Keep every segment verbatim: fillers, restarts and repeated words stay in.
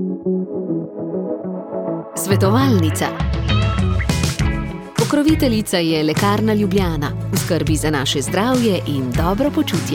Svetovalnica. Pokroviteljica je Lekarna Ljubljana, v skrbi za naše zdravje in dobro počutje.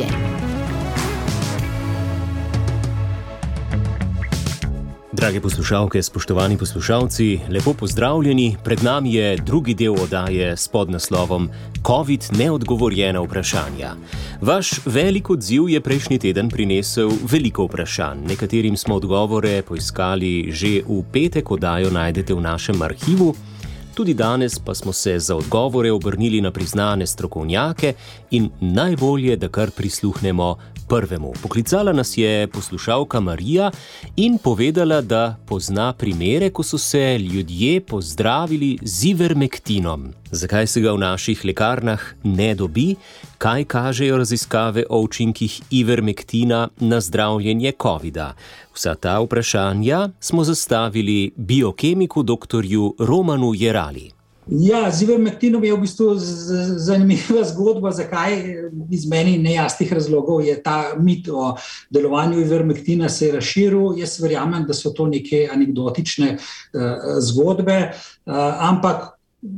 Drage poslušalke, spoštovani poslušalci, lepo pozdravljeni. Pred nami je drugi del oddaje s podnaslovom COVID neodgovorjena vprašanja. Vaš velik odziv je prejšnji teden prinesel veliko vprašanj. Nekaterim smo odgovore poiskali že v petek, oddajo najdete v našem arhivu. Tudi danes pa smo se za odgovore obrnili na priznane strokovnjake in najbolje, da kar prisluhnemo prvemu. Poklicala nas je poslušalka Marija in povedala, da pozna primere, ko so se ljudje pozdravili z ivermektinom. Zakaj se ga v naših lekarnah ne dobi? Kaj kažejo raziskave o učinkih ivermektina na zdravljenje covida? Vsa ta vprašanja smo zastavili biokemiku doktorju Romanu Jerali. Ja, z ivermektinom je v bistvu zanimiva zgodba, zakaj iz meni nejasnih razlogov je ta mit o delovanju ivermektina se razširil. Jaz verjamem, da so to neke anekdotične uh, zgodbe, uh, ampak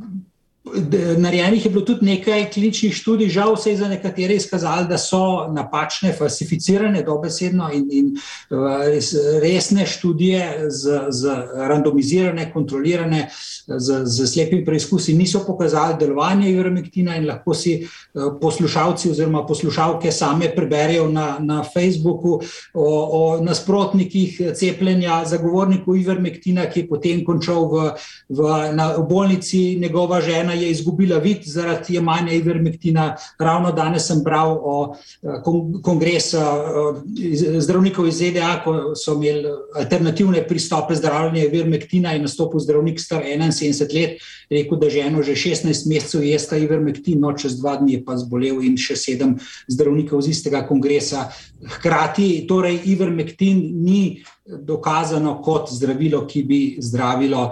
narejenih je bilo tudi nekaj kliničnih študij, žal se je za nekatere izkazalo, da so napačne, falsificirane dobesedno in, in res, resne študije z, z randomizirane, kontrolirane, z, z slepimi preizkusi niso pokazali delovanje ivermektina in lahko si poslušalci oziroma poslušalke same preberejo na, na Facebooku o, o nasprotnikih cepljenja, zagovorniku ivermektina, ki je potem končal v, v, na, v bolnici, njegova žena je izgubila vid zaradi jemanja ivermektina. Ravno danes sem bral o kongresu zdravnikov iz Z D A, ko so imeli alternativne pristope zdravljenja ivermektina in nastopil zdravnik star enainsedemdeset let, rekel, da ženo že šestnajst mesecev jesta ivermektin, no čez dva dni je pa zbolel in še sedem zdravnikov z istega kongresa. Hkrati, torej ivermektin ni dokazano kot zdravilo, ki bi zdravilo.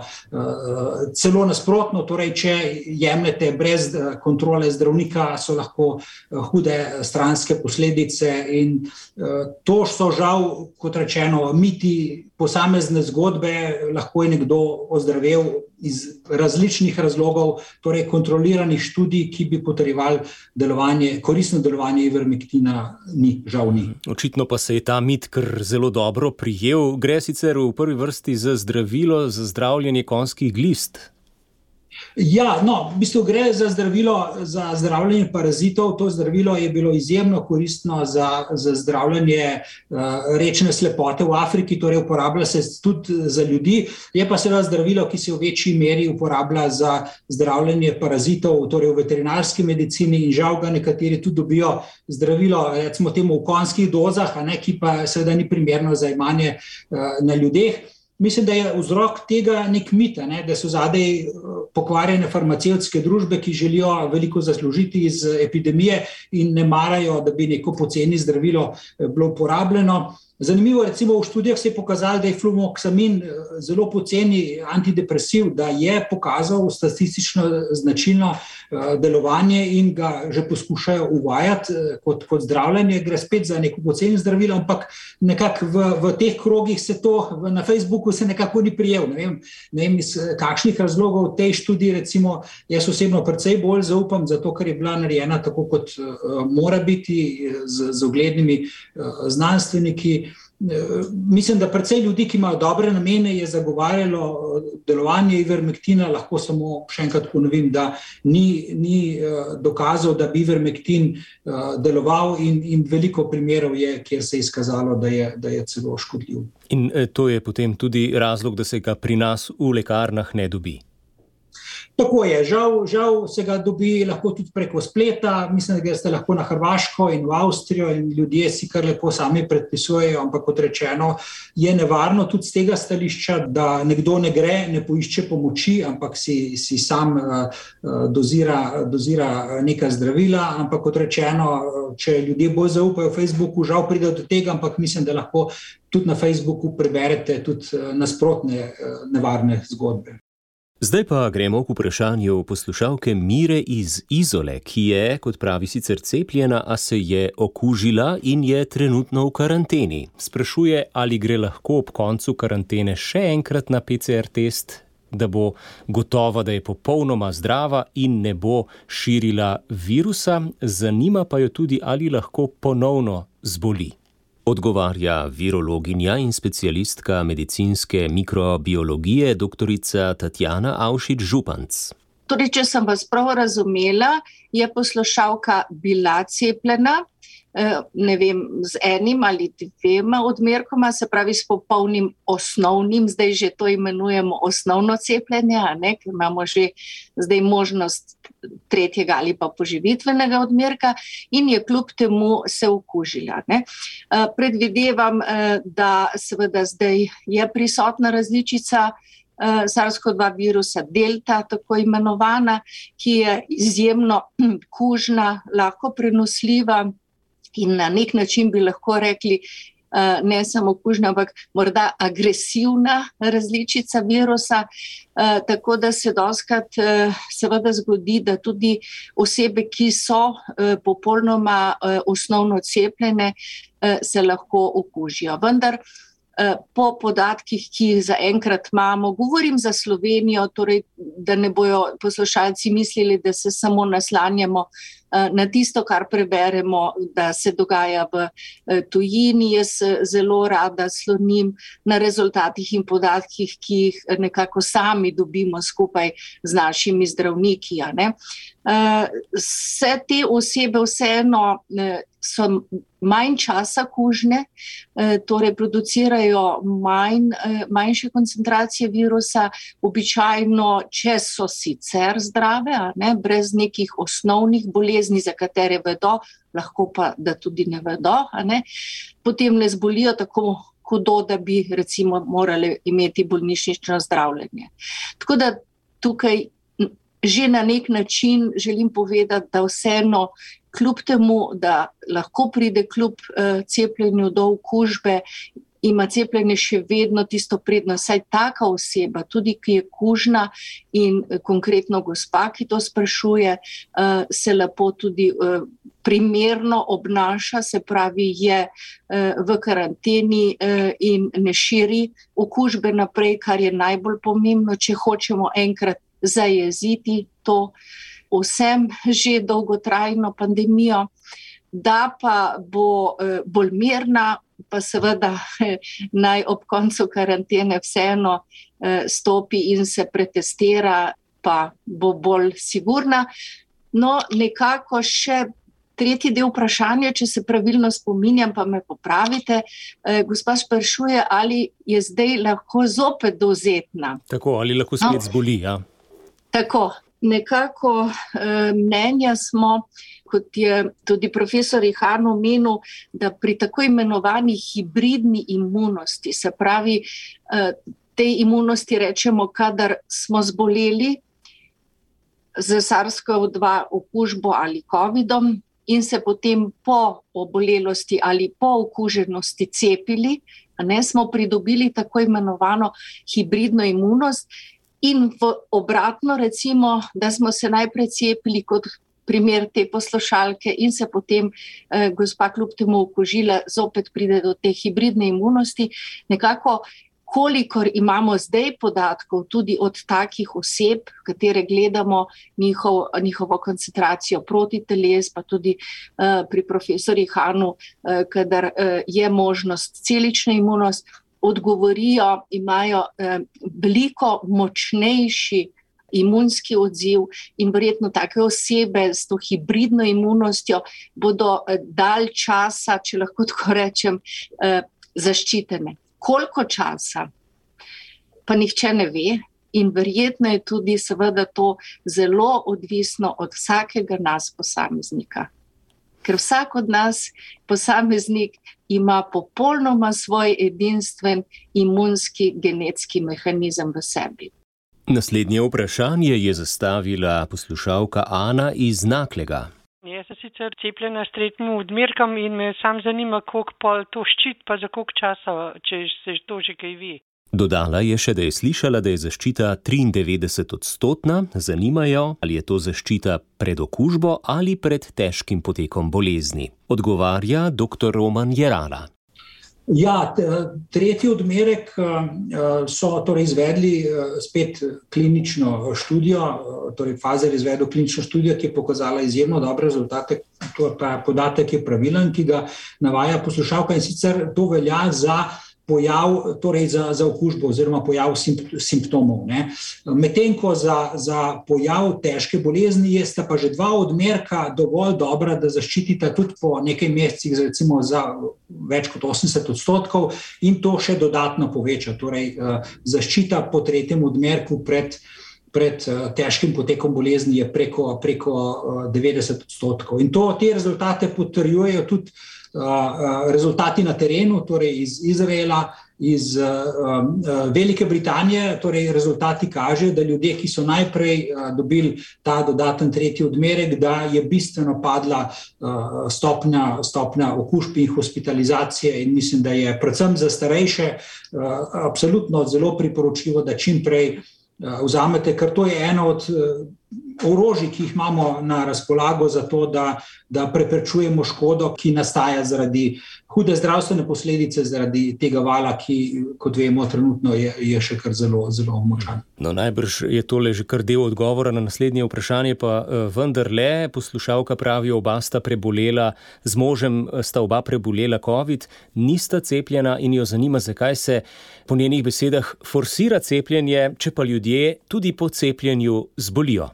Celo nasprotno, torej če jemljete brez kontrole zdravnika, so lahko hude stranske posledice in to so žal, kot rečeno, miti, posamezne zgodbe, lahko je nekdo ozdravel iz različnih razlogov, torej kontroliranih študij, ki bi potrjevali delovanje, koristno delovanje ivermektina, ni, žal ni. Očitno pa se je ta mit kar zelo dobro prijel. Gre sicer v prvi vrsti za zdravilo za zdravljenje konjskih glist. Ja, no, v bistvu gre za zdravilo za zdravljenje parazitov. To zdravilo je bilo izjemno koristno za, za zdravljenje uh, rečne slepote v Afriki, torej uporablja se tudi za ljudi. Je pa seveda zdravilo, ki se v večji meri uporablja za zdravljenje parazitov, torej v veterinarski medicini in žal ga nekateri tudi dobijo zdravilo, recimo temu v konjskih dozah, a ne, ki pa seveda ni primerno za jemanje uh, na ljudeh. Mislim, da je vzrok tega nek mit, ne, da so zadaj pokvarjene farmacevtske družbe, ki želijo veliko zaslužiti iz epidemije in ne marajo, da bi neko poceni zdravilo bilo uporabljeno. Zanimivo, recimo v študijah se je pokazalo, da je fluvoxamin zelo poceni antidepresiv, da je pokazal statistično značilno delovanje in ga že poskušajo uvajati kot, kot zdravljenje. Gre spet za neko poceni zdravilo, ampak nekako v, v teh krogih se to, na Facebooku se nekako ni prijel. Ne vem, ne vem iz kakšnih razlogov tej študiji, recimo, jaz osebno precej bolj zaupam, zato ker je bila narejena tako, kot uh, mora biti, z, z uglednimi uh, znanstveniki. Mislim, da precej ljudi, ki imajo dobre namene, je zagovarjalo delovanje ivermektina. Lahko samo še enkrat ponovim, da ni, ni dokazal, da bi ivermektin deloval in, in veliko primerov je, kjer se je izkazalo, da je, da je celo škodljiv. In to je potem tudi razlog, da se ga pri nas v lekarnah ne dobi. Tako je, žal, žal se ga dobi lahko tudi preko spleta. Mislim, da ste lahko na Hrvaško in v Avstrijo in ljudje si kar lepo sami predpisujejo, ampak kot rečeno, je nevarno tudi z tega stališča, da nekdo ne gre, ne poišče pomoči, ampak si, si sam uh, dozira, dozira neka zdravila. Ampak kot rečeno, če ljudje bolj zaupajo Facebooku, žal pride do tega, ampak mislim, da lahko tudi na Facebooku preberete tudi nasprotne uh, nevarne zgodbe. Zdaj pa gremo k vprašanju poslušalke Mire iz Izole, ki je, kot pravi, sicer cepljena, a se je okužila in je trenutno v karanteni. Sprašuje, ali gre lahko ob koncu karantene še enkrat na P C R test, da bo gotova, da je popolnoma zdrava in ne bo širila virusa. Zanima pa jo tudi, ali lahko ponovno zboli. Odgovarja virologinja in specialistka medicinske mikrobiologije doktorica Tatjana Avšič-Županc. Torej, če sem vas prav razumela, je poslušalka bila cepljena, ne vem, z enim ali dvema odmerkoma, se pravi s popolnim osnovnim, zdaj že to imenujemo osnovno cepljenje, ne, ker imamo že zdaj možnost tretjega ali pa poživitvenega odmerka in je kljub temu se okužila. Ne. Predvidevam, da seveda zdaj je prisotna različica SARS-CoV dva virusa delta, tako imenovana, ki je izjemno kužna, lahko prenosljiva in na nek način bi lahko rekli, ne samo kužna, ampak morda agresivna različica virusa, tako da se dostikrat seveda zgodi, da tudi osebe, ki so popolnoma osnovno cepljene, se lahko okužijo. Vendar po podatkih, ki jih zaenkrat imamo, govorim za Slovenijo, torej, da ne bojo poslušalci mislili, da se samo naslanjamo na tisto, kar preberemo, da se dogaja v tujini. Jaz zelo rada slonim na rezultatih in podatkih, ki jih nekako sami dobimo skupaj z našimi zdravniki. Ne? Vse te osebe vseeno so manj časa kužne, torej producirajo manj, manjše koncentracije virusa, običajno, če so sicer zdrave, a ne, brez nekih osnovnih bolezni, za katere vedo, lahko pa, da tudi ne vedo, a ne, potem ne zbolijo tako hudo, da bi recimo morali imeti bolnišnično zdravljenje. Tako da tukaj že na nek način želim povedati, da vseeno kljub temu, da lahko pride kljub uh, cepljenju do okužbe, ima cepljenje še vedno tisto prednost, saj taka oseba, tudi ki je kužna in konkretno gospa, ki to sprašuje, uh, se lepo tudi uh, primerno obnaša, se pravi je uh, v karanteni uh, in ne širi okužbe naprej, kar je najbolj pomembno, če hočemo enkrat zajeziti to vsem že dolgotrajno pandemijo, da pa bo bolj mirna, pa seveda naj ob koncu karantene vseeno stopi in se pretestira, pa bo bolj sigurna. No, nekako še tretji del vprašanja, če se pravilno spominjam, pa me popravite. Gospa sprašuje, ali je zdaj lahko zopet dovzetna. Tako, ali lahko spet no. zboli, ja. Tako, nekako e, mnenja smo, kot je tudi profesor Ihan omenil, da pri tako imenovani hibridni imunosti, se pravi, e, tej imunosti rečemo, kadar smo zboleli z SARS-CoV dva okužbo ali covidom in se potem po obolelosti ali po okuženosti cepili, a ne, smo pridobili tako imenovano hibridno imunost. In v obratno recimo, da smo se najprej cepili kot primer te poslušalke in se potem eh, gospa kljub temu okužila, zopet pride do te hibridne imunosti. Nekako, kolikor imamo zdaj podatkov tudi od takih oseb, katere gledamo njihov, njihovo koncentracijo protiteles, pa tudi eh, pri profesorju Ihanu, eh, kadar eh, je možnost celična imunost, odgovorijo, imajo eh, veliko močnejši imunski odziv in verjetno take osebe s to hibridno imunostjo bodo eh, dalj časa, če lahko tako rečem, eh, zaščitene. Koliko časa, pa nihče ne ve in verjetno je tudi seveda to zelo odvisno od vsakega nas posameznika. Ker vsak od nas, posameznik, ima popolnoma svoj edinstven imunski genetski mehanizem v sebi. Naslednje vprašanje je zastavila poslušalka Ana iz Naklega. Jaz sem sicer cepljena s tretjim odmerkom in me sam zanima, koliko pol to ščit, pa za koliko časa, če se to že kaj ve. Dodala je še, da je slišala, da je zaščita triindevetdeset odstotna, zanimajo, ali je to zaščita pred okužbo ali pred težkim potekom bolezni. Odgovarja doktor Roman Jerala. Ja, tretji odmerek so torej izvedli spet klinično študijo, torej Pfizer je izvedel klinično študijo, ki je pokazala izjemno dobre rezultate, to pa podatek je pravilen, ki ga navaja poslušalka, in sicer to velja za pojav, torej za, za okužbo oziroma pojav simptomov. Ne. Medtem ko za, za pojav težke bolezni je sta pa že dva odmerka dovolj dobra, da zaščitita tudi po nekaj mesecih, recimo za več kot osemdeset odstotkov in to še dodatno poveča. Torej, zaščita po tretjem odmerku pred pred težkim potekom bolezni je preko, preko devetdeset odstotkov. In to, te rezultate potrjujejo tudi rezultati na terenu, torej iz Izraela, iz Velike Britanije, torej rezultati kažejo, da ljudje, ki so najprej dobili ta dodaten tretji odmerek, da je bistveno padla stopnja, stopnja okužb in hospitalizacije in mislim, da je predvsem za starejše absolutno zelo priporočljivo, da čim prej vzamete, ker to je eno od orožij, ki jih imamo na razpolago za to, da, da preprečujemo škodo, ki nastaja zaradi hude zdravstvene posledice, zaradi tega vala, ki, kot vemo, trenutno je, je še kar zelo, zelo močan. No, najbrž je tole že kar del odgovora na naslednje vprašanje, pa vendarle, poslušalka pravi, oba sta prebolela, z možem sta oba prebolela COVID, nista cepljena in jo zanima, zakaj se po njenih besedah forsira cepljenje, če pa ljudje tudi po cepljenju zbolijo.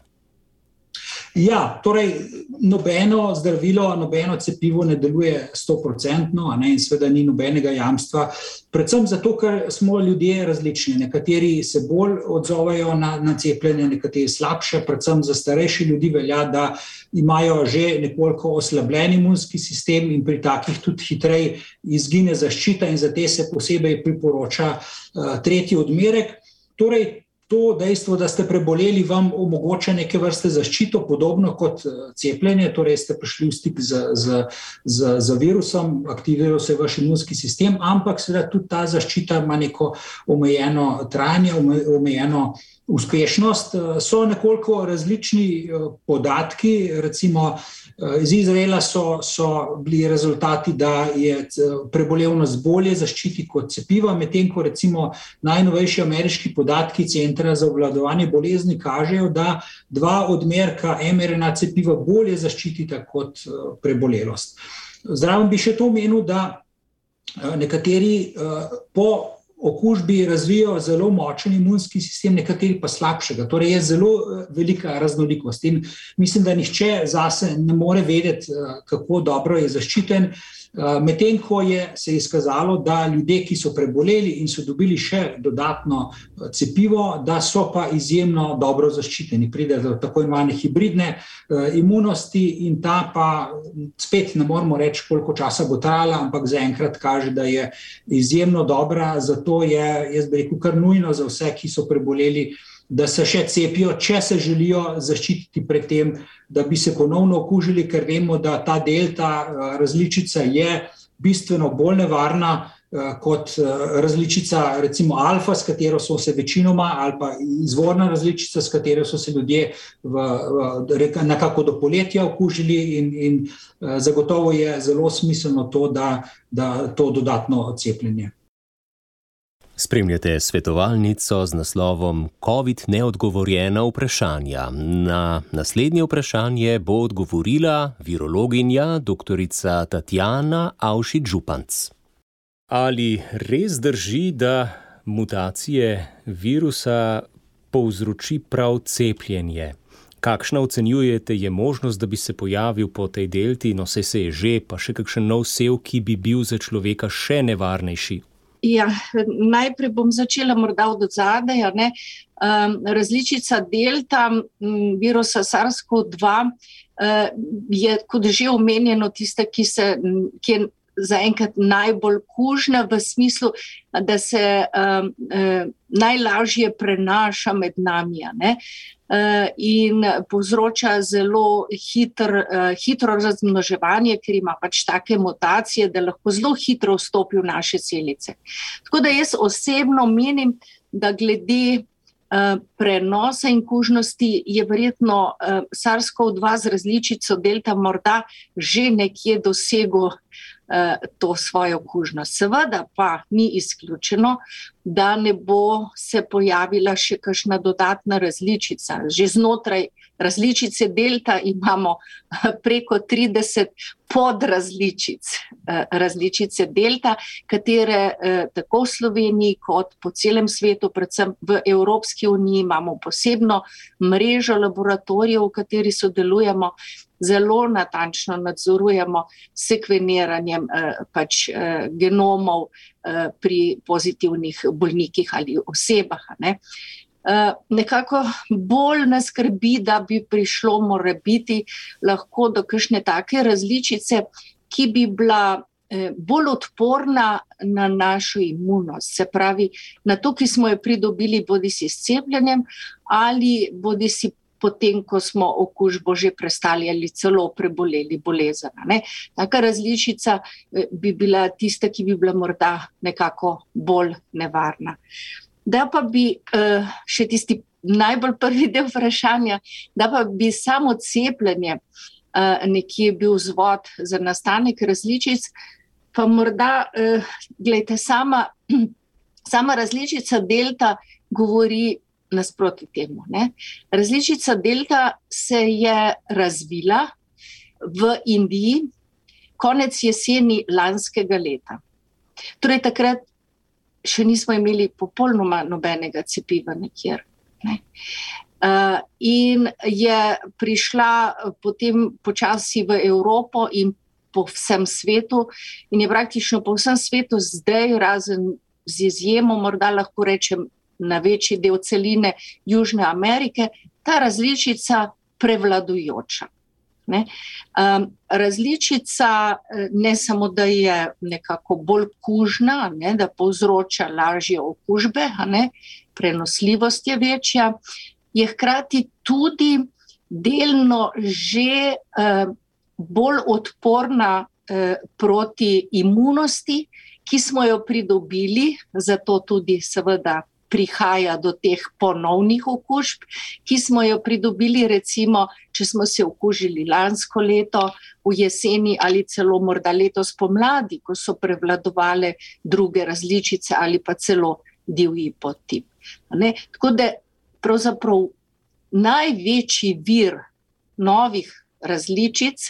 Ja, torej nobeno zdravilo, nobeno cepivo ne deluje stoprocentno, a ne, in seveda ni nobenega jamstva, predvsem zato, ker smo ljudje različni. Nekateri se bolj odzovejo na, na cepljenje, nekateri slabše, predvsem za starejše ljudi velja, da imajo že nekoliko oslabljen imunski sistem in pri takih tudi hitreje izgine zaščita in za te se posebej priporoča uh, tretji odmerek. Torej, to dejstvo, da ste preboleli, vam omogoča neke vrste zaščito, podobno kot cepljenje, torej ste prišli v stik z, z, z, z virusom, aktiviral se vaš imunski sistem, ampak seveda tudi ta zaščita ima neko omejeno trajanje, omejeno uspešnost. So nekoliko različni podatki, recimo iz Izraela so, so bili rezultati, da je prebolevnost bolje zaščiti kot cepiva, medtem ko recimo najnovejši ameriški podatki Centra za obvladovanje bolezni kažejo, da dva odmerka mRNA cepiva bolje zaščitita kot prebolelost. Zraven bi še to omenil, da nekateri po okužbi razvijajo zelo močen imunski sistem, nekateri pa slabšega. Torej je zelo velika raznolikost in mislim, da nihče zase ne more vedeti, kako dobro je zaščiten. Medtem ko je se izkazalo, da ljudje, ki so preboleli in so dobili še dodatno cepivo, da so pa izjemno dobro zaščiteni. Pride do tako imenovane hibridne imunosti in ta pa spet ne moramo reči, koliko časa bo trajala, ampak zaenkrat kaže, da je izjemno dobra, zato je, jaz bi rekel, kar nujno za vse, ki so preboleli, da se še cepijo, če se želijo zaščititi pred tem, da bi se ponovno okužili, ker vemo, da ta delta različica je bistveno bolj nevarna kot različica recimo alfa, s katero so se večinoma, ali pa izvorna različica, s katero so se ljudje v, v, nekako do poletja okužili in, in zagotovo je zelo smiselno to, da, da to dodatno cepljenje. Spremljate svetovalnico z naslovom COVID neodgovorjena vprašanja. Na naslednje vprašanje bo odgovorila virologinja doktorica Tatjana Avšič-Županc. Ali res drži, da mutacije virusa povzroči prav cepljenje? Kakšna ocenjujete je možnost, da bi se pojavil po tej delti, no saj se je že, pa še kakšen nov sev, ki bi bil za človeka še nevarnejši? Ja, najprej bom začela morda od odzadaj, ne. Um, različica delta m, virusa SARS-CoV dva uh, je, kot že omenjeno, tista, ki, se, ki je zaenkrat najbolj kužna v smislu, da se um, um, najlažje prenaša med nami, ne? Uh, in povzroča zelo hitr, uh, hitro razmnoževanje, ker ima pač take mutacije, da lahko zelo hitro vstopi v naše celice. Tako da jaz osebno menim, da glede prenosa in kužnosti je verjetno uh, SARS-CoV dva z različico delta morda že nekje dosegel uh, to svojo kužnost. Seveda pa ni izključeno, da ne bo se pojavila še kakšna dodatna različica. Že znotraj različice delta imamo preko trideset podrazličic različice delta, katere tako v Sloveniji kot po celem svetu, predvsem v Evropski uniji, imamo posebno mrežo laboratorijev, v kateri sodelujemo, zelo natančno nadzorujemo sekveniranjem pač genomov pri pozitivnih bolnikih ali osebah, ne. Uh, nekako bolj nas skrbi, da bi prišlo morebiti lahko do kakšne take različice, ki bi bila eh, bolj odporna na našo imunost, se pravi na to, ki smo jo pridobili bodisi s cepljenjem ali bodisi potem, ko smo okužbo že prestali ali celo preboleli bolezen, ne. Taka različica eh, bi bila tista, ki bi bila morda nekako bolj nevarna. Da pa bi uh, še tisti najbolj prvi del vprašanja, da pa bi samo cepljenje uh, nekje bil vzvod za nastanek različic, pa morda, uh, glejte, sama, sama različica delta govori nasproti temu, ne. Različica delta se je razvila v Indiji konec jeseni lanskega leta. Torej takrat še nismo imeli popolnoma nobenega cepiva nekjer. Ne. Uh, in je prišla potem počasi v Evropo in po vsem svetu in je praktično po vsem svetu zdaj, razen z izjemo, morda lahko rečem na večji del celine Južne Amerike, ta različica prevladujoča. Ne. Um, različica ne samo, da je nekako bolj kužna, ne, da povzroča lažje okužbe, ne, prenosljivost je večja, je hkrati tudi delno že uh, bolj odporna uh, proti imunosti, ki smo jo pridobili, zato tudi seveda prihaja do teh ponovnih okužb, ki smo jo pridobili recimo, če smo se okužili lansko leto v jeseni ali celo morda letos pomladi, ko so prevladovale druge različice ali pa celo divji podtip. Ne? Tako da pravzaprav največji vir novih različic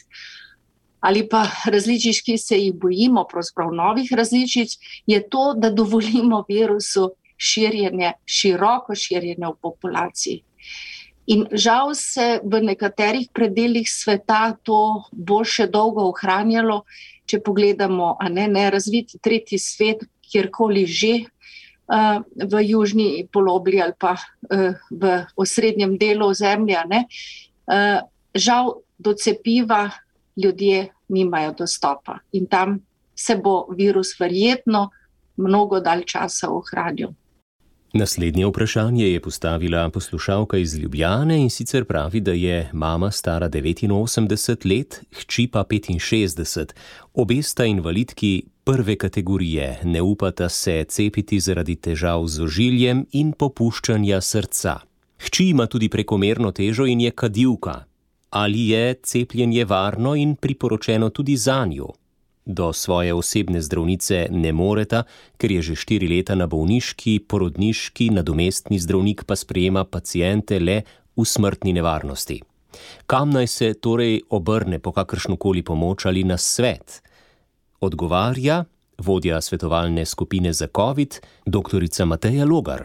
ali pa različic, ki se jih bojimo, pravzaprav novih različic, je to, da dovolimo virusu širjenje, široko širjenje v populaciji. In žal se v nekaterih predelih sveta to bo še dolgo ohranjalo, če pogledamo, a ne, nerazviti tretji svet, kjerkoli že uh, v južni polobli ali pa uh, v osrednjem delu ozemlja, ne, uh, žal do cepiva ljudje nimajo dostopa in tam se bo virus verjetno mnogo dalj časa ohranil. Naslednje vprašanje je postavila poslušalka iz Ljubljane in sicer pravi, da je mama stara devetinosemdeset let, hči pa petinšestdeset. Obe sta invalidki prve kategorije, ne upata se cepiti zaradi težav z ožiljem in popuščanja srca. Hči ima tudi prekomerno težo in je kadilka. Ali je cepljenje varno in priporočeno tudi zanjo? Do svoje osebne zdravnice ne moreta, ker je že štiri leta na bolniški, porodniški, nadomestni zdravnik pa sprejema paciente le v smrtni nevarnosti. Kam naj se torej obrne po kakršnokoli pomoč ali nasvet? Odgovarja vodja svetovalne skupine za COVID, doktorica Mateja Logar.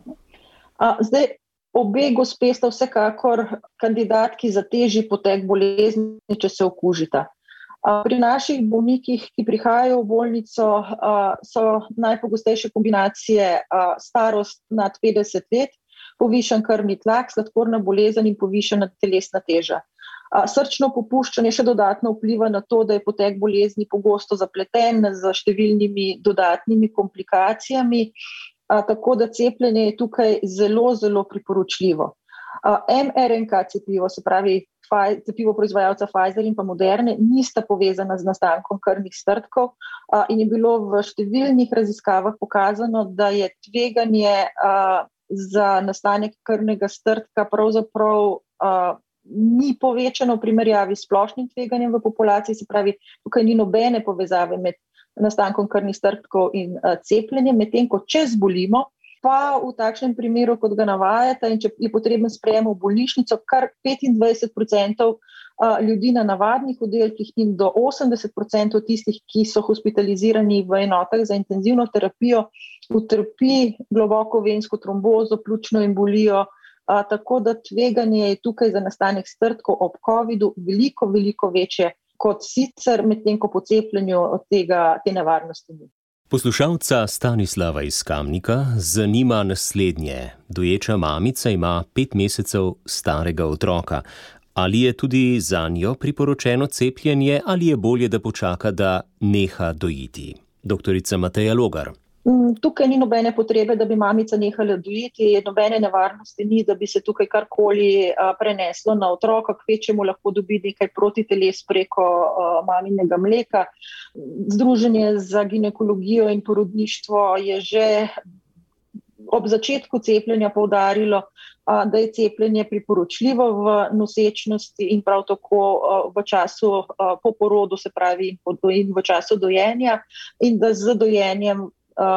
A, zdaj, obe gospe sta vsekakor kandidatki za težji potek bolezni, če se okužita. Pri naših bolnikih, ki prihajajo v bolnico, so najpogostejše kombinacije starost nad petdeset let, povišan krvni tlak, sladkorna bolezen in povišana telesna teža. Srčno popuščanje še dodatno vpliva na to, da je potek bolezni pogosto zapleten z številnimi dodatnimi komplikacijami, tako da cepljenje je tukaj zelo, zelo priporočljivo. em er en ka cepivo, se pravi cepivo proizvajalca Pfizer in pa Moderne, nista povezana z nastankom krvnih strdkov in je bilo v številnih raziskavah pokazano, da je tveganje za nastanek krvnega strdka pravzaprav ni povečano v primerjavi s splošnim tveganjem v populaciji, se pravi, tukaj ni nobene povezave med nastankom krvnih strdkov in cepljenjem, medtem ko če zbolimo, pa v takšnem primeru, kot ga navajate, in če je potreben sprejem v bolnišnico, kar petindvajset procentov ljudi na navadnih oddelkih in do osemdeset procentov tistih, ki so hospitalizirani v enotah za intenzivno terapijo, utrpi globoko vensko trombozo, pljučno embolijo, tako da tveganje je tukaj za nastanek strdkov ob covidu veliko, veliko večje kot sicer, medtem ko po cepljenju od tega, te nevarnosti ni. Poslušalca Stanislava iz Kamnika zanima naslednje. Doječa mamica ima pet mesecev starega otroka. Ali je tudi zanjo priporočeno cepljenje ali je bolje, da počaka, da neha dojiti? Doktorica Mateja Logar. Tukaj ni nobene potrebe, da bi mamica nehala dojiti, nobene nevarnosti ni, da bi se tukaj karkoli preneslo na otroka, kvečemu lahko dobi nekaj protiteles preko maminega mleka. Združenje za ginekologijo in porodništvo je že ob začetku cepljenja poudarilo, da je cepljenje priporočljivo v nosečnosti in prav tako v času po porodu, se pravi in v času dojenja, in da z dojenjem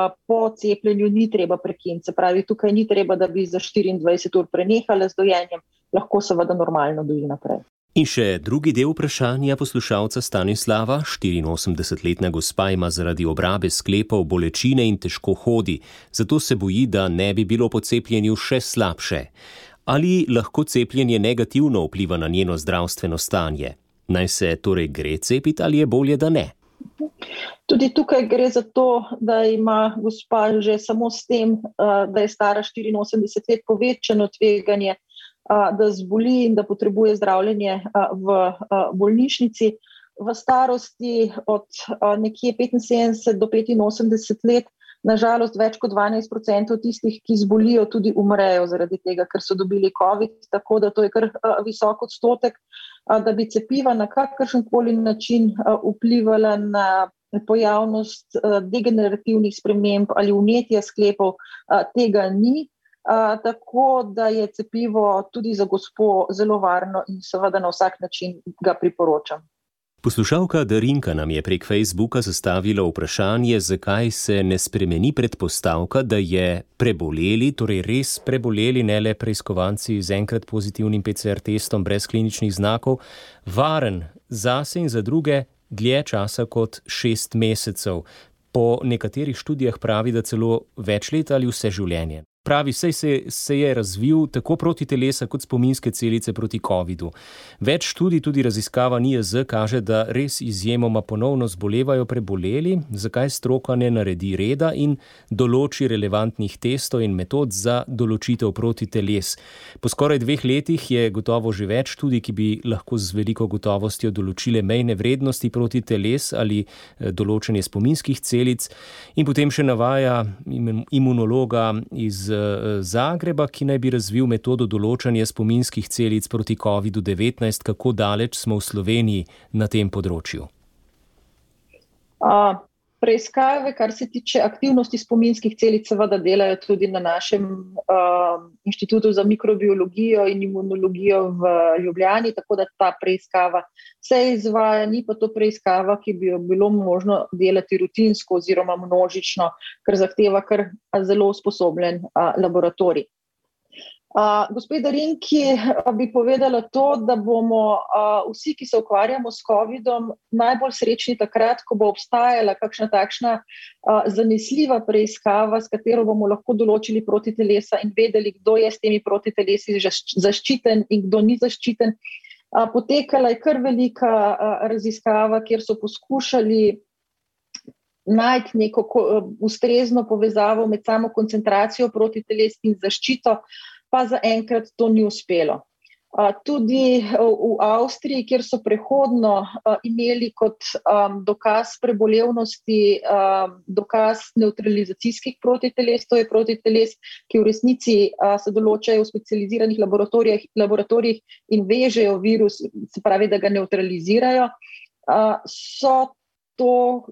po cepljenju ni treba prekiniti, se pravi, tukaj ni treba, da bi za štiriindvajset ur prenehala z dojenjem, lahko seveda normalno doji naprej. In še drugi del vprašanja poslušalca Stanislava. štiriinosemdesetletna gospa ima zaradi obrabe sklepov bolečine in težko hodi, zato se boji, da ne bi bilo po cepljenju še slabše. Ali lahko cepljenje negativno vpliva na njeno zdravstveno stanje? Naj se torej gre cepiti ali je bolje, da ne? Tudi tukaj gre za to, da ima gospa že samo s tem, da je stara štiriinosemdeset let, povečano tveganje, da zboli in da potrebuje zdravljenje v bolnišnici. V starosti od nekje petinsedemdeset do petinosemdeset let, nažalost več kot dvanajst procentov tistih, ki zbolijo, tudi umrejo zaradi tega, ker so dobili covid, tako da to je kar visok odstotek. Da bi cepiva na kakršenkoli način vplivala na pojavnost degenerativnih sprememb ali vnetja sklepov, tega ni. Tako da je cepivo tudi za gospo zelo varno in seveda na vsak način ga priporočam. Poslušalka Darinka nam je prek Facebooka zastavila vprašanje, zakaj se ne spremeni predpostavka, da je preboleli, torej res preboleli, ne le preiskovanci z enkrat pozitivnim pe ce er testom brez kliničnih znakov, varen zase in za druge dlje časa kot šest mesecev. Po nekaterih študijah pravi, da celo več let ali vse življenje. Pravi, saj se, se je razvil tako proti telesa kot spominske celice proti covidu. Več študij, tudi raziskava N I A Z, kaže, da res izjemoma ponovno zbolevajo preboleli, zakaj stroka ne naredi reda in določi relevantnih testov in metod za določitev proti teles. Po skoraj dveh letih je gotovo že več študij, ki bi lahko z veliko gotovostjo določile mejne vrednosti proti teles ali določenje spominskih celic, in potem še navaja imunologa iz Zagreba, ki naj bi razvil metodo določanja spominskih celic proti covidu devetnajst. Kako daleč smo v Sloveniji na tem področju? A, preiskave, kar se tiče aktivnosti spominskih celic, seveda delajo tudi na našem uh, inštitutu za mikrobiologijo in imunologijo v Ljubljani, tako da ta preiskava se izvaja, ni pa to preiskava, ki bi jo bilo možno delati rutinsko oziroma množično, ker zahteva kar zelo usposobljen uh, laboratorij. Uh, Gospod Darinki bi povedala to, da bomo uh, vsi, ki se ukvarjamo s covidom, najbolj srečni takrat, ko bo obstajala kakšna takšna uh, zanesljiva preiskava, s katero bomo lahko določili protitelesa in vedeli, kdo je s temi protitelesi zaščiten in kdo ni zaščiten. Uh, potekala je kar velika uh, raziskava, kjer so poskušali najti neko uh, ustrezno povezavo med samo koncentracijo protiteles in zaščito, pa zaenkrat to ni uspelo. Tudi v Avstriji, kjer so prehodno imeli kot dokaz prebolevnosti dokaz nevtralizacijskih protiteles, to je protiteles, ki v resnici se določajo v specializiranih laboratorijih, laboratorijih in vežejo virus, se pravi, da ga nevtralizirajo, so to,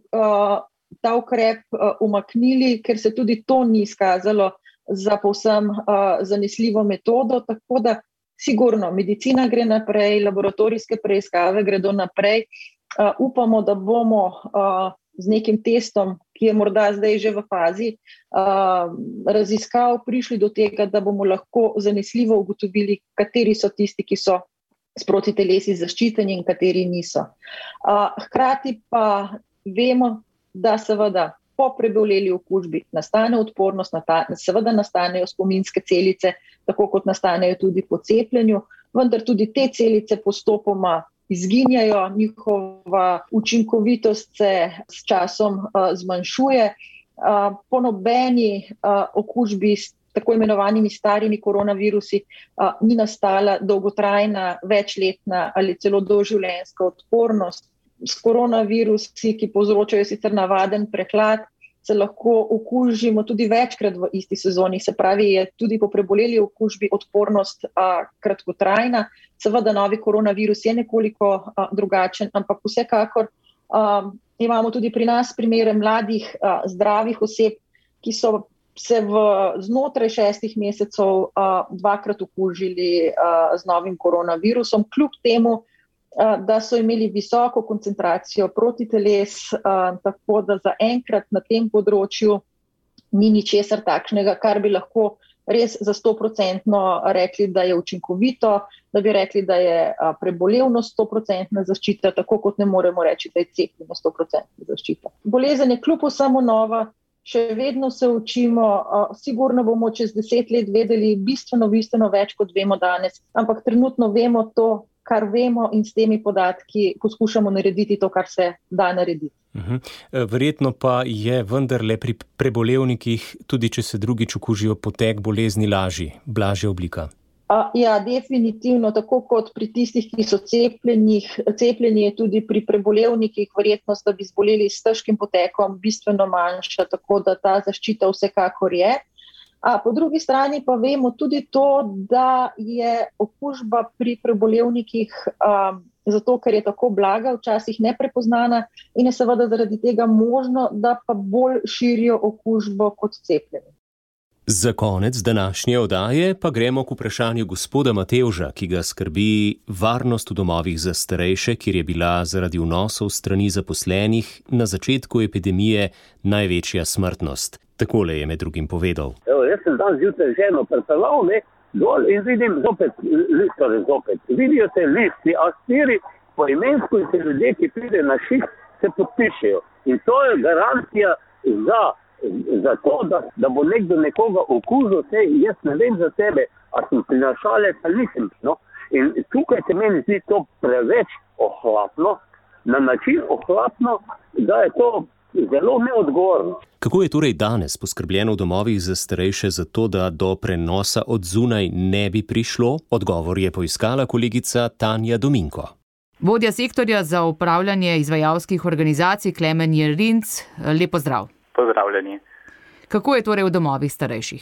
ta ukrep umaknili, ker se tudi to ni izkazalo za povsem zanesljivo metodo, tako da sigurno, medicina gre naprej, laboratorijske preiskave gredo naprej. Uh, upamo, da bomo uh, z nekim testom, ki je morda zdaj že v fazi uh, raziskav, prišli do tega, da bomo lahko zanesljivo ugotovili, kateri so tisti, ki so s protitelesi zaščiteni in kateri niso. Uh, hkrati pa vemo, da seveda po preboleli okužbi nastane odpornost, seveda nastanejo spominske celice, tako kot nastanejo tudi po cepljenju, vendar tudi te celice postopoma izginjajo, njihova učinkovitost se s časom uh, zmanjšuje. Uh, po nobeni uh, okužbi s tako imenovanimi starimi koronavirusi uh, ni nastala dolgotrajna, večletna ali celo doživljenjska odpornost. S koronavirusi, ki povzročajo sicer navaden prehlad, se lahko okužimo tudi večkrat v isti sezoni. Se pravi, je tudi po preboleli okužbi odpornost a, kratkotrajna. Seveda novi koronavirus je nekoliko a, drugačen, ampak vsekakor a, imamo tudi pri nas primere mladih, a, zdravih oseb, ki so se v znotraj šestih mesecev a, dvakrat okužili a, z novim koronavirusom, kljub temu, da so imeli visoko koncentracijo protiteles, tako da zaenkrat na tem področju ni ničesar takšnega, kar bi lahko res za sto procentno rekli, da je učinkovito, da bi rekli, da je prebolevnost sto procentna zaščita, tako kot ne moremo reči, da je cepljenje sto procentna zaščita. Bolezen je kljub vsemu nova, še vedno se učimo, sigurno bomo čez deset let vedeli bistveno, bistveno več, kot vemo danes, ampak trenutno vemo to, kar vemo in s temi podatki poskušamo narediti to, kar se da narediti. Uhum. Verjetno pa je vendarle pri prebolevnikih, tudi če se drugič okužijo, potek bolezni lažji, blažja oblika. A, ja, definitivno, tako kot pri tistih, ki so cepljenih, cepljeni je tudi pri prebolevnikih verjetnost, da bi zboleli s težkim potekom bistveno manjša, tako da ta zaščita vsekakor je. A po drugi strani pa vemo tudi to, da je okužba pri prebolevnikih um, zato, ker je tako blaga, včasih neprepoznana in je seveda zaradi tega možno, da pa bolj širijo okužbo kot cepljeni. Za konec današnje oddaje pa gremo k vprašanju gospoda Matevža, ki ga skrbi varnost v domovih za starejše, kjer je bila zaradi vnosov strani zaposlenih na začetku epidemije največja smrtnost. Takole je med drugim povedal. Evo, jaz sem dan zjutraj ženo prepeljal, ne, dol in vidim zopet, torej zopet, vidijo se listi, a stiri poimensko in se ljudje, ki pride na šiht, se podpišejo. In to je garancija za za to, da, da bo nekdo nekoga okužil, sej jaz ne vem za sebe, a sem prinašalec ali nisem. No? In tukaj se meni zdi to preveč ohlapno, na način ohlapno, da je to zelo neodgovorno. Kako je torej danes poskrbljeno v domovih za starejše za to, da do prenosa od zunaj ne bi prišlo? Odgovor je poiskala kolegica Tanja Dominko. Vodja sektorja za upravljanje izvajalskih organizacij Klemen Jerinc, lep pozdrav. Pozdravljeni. Kako je torej v domovih starejših?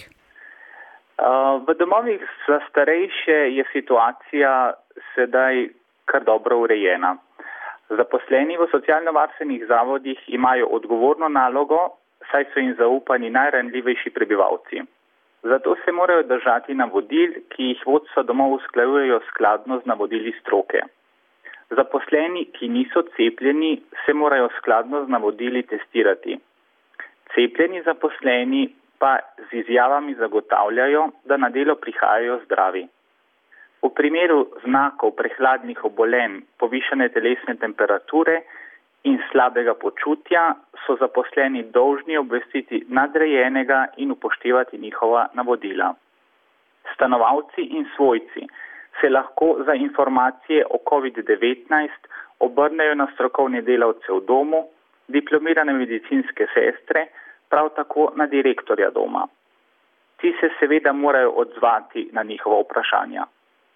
V domovih za starejše je situacija sedaj kar dobro urejena. Zaposleni v socialno-varstvenih zavodih imajo odgovorno nalogo, saj so jim zaupani najranljivejši prebivalci. Zato se morajo držati navodil, ki jih vodstva domov usklajujejo skladno z navodili stroke. Zaposleni, ki niso cepljeni, se morajo skladno z navodili testirati. Cepljeni zaposleni pa z izjavami zagotavljajo, da na delo prihajajo zdravi. V primeru znakov prehladnih obolenj, povišane telesne temperature in slabega počutja so zaposleni dolžni obvestiti nadrejenega in upoštevati njihova navodila. Stanovalci in svojci se lahko za informacije o covid devetnajst obrnejo na strokovne delavce v domu, diplomirane medicinske sestre, prav tako na direktorja doma. Ti se seveda morajo odzvati na njihova vprašanja.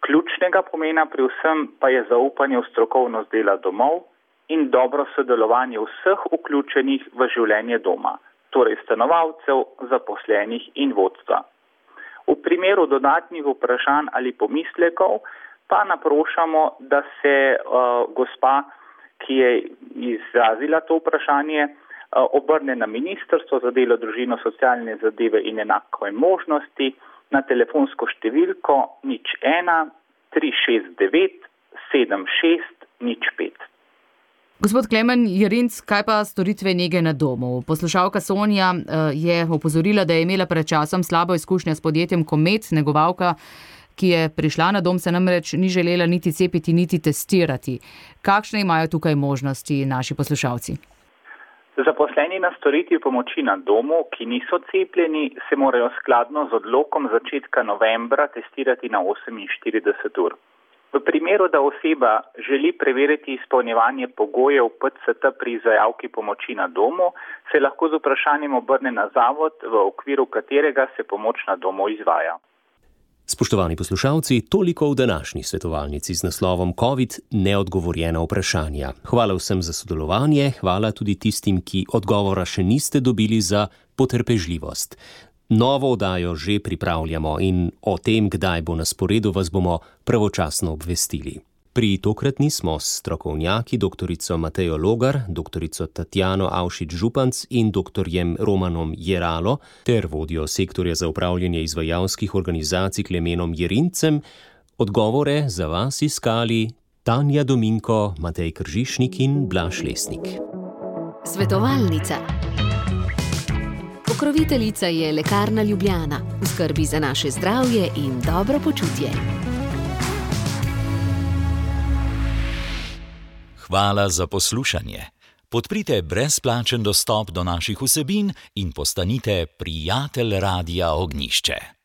Ključnega pomena pri vsem pa je zaupanje v strokovnost dela domov in dobro sodelovanje vseh vključenih v življenje doma, torej stanovalcev, zaposlenih in vodstva. V primeru dodatnih vprašanj ali pomislekov pa naprošamo, da se uh, gospa, ki je izrazila to vprašanje, uh, obrne na Ministrstvo za delo, družino, socialne zadeve in enake možnosti na telefonsko številko nič ena tri šest devet sedem šest nič pet. Gospod Klemen Jerinc, kaj pa storitve nege na domu? Poslušalka Sonja je opozorila, da je imela pred časom slabo izkušnjo s podjetjem Komet, negovalka, ki je prišla na dom, se namreč ni želela niti cepiti, niti testirati. Kakšne imajo tukaj možnosti naši poslušalci? Zaposleni na storitvi pomoči na domu, ki niso cepljeni, se morajo skladno z odlokom začetka novembra testirati na oseminštirideset ur. V primeru, da oseba želi preveriti izpolnjevanje pogojev P C T pri izvajalki pomoči na domu, se lahko z vprašanjem obrne na zavod, v okviru katerega se pomoč na domu izvaja. Spoštovani poslušalci, toliko v današnji svetovalnici z naslovom COVID neodgovorjena vprašanja. Hvala vsem za sodelovanje, hvala tudi tistim, ki odgovora še niste dobili, za potrpežljivost. Novo oddajo že pripravljamo in o tem, kdaj bo na sporedu, vas bomo pravočasno obvestili. Pri tokratni smo s strokovnjaki doktorico Matejo Logar, doktorico Tatjano Avšič-Županc in doktorjem Romanom Jeralo ter vodjo sektorja za upravljanje izvajalskih organizacij Klemenom Jerincem odgovore za vas iskali Tanja Dominko, Matej Kržišnik in Blaž Lesnik. Svetovalnica. Pokroviteljica je Lekarna Ljubljana, v skrbi za naše zdravje in dobro počutje. Hvala za poslušanje. Podprite brezplačen dostop do naših vsebin in postanite prijatelj Radia Ognjišče.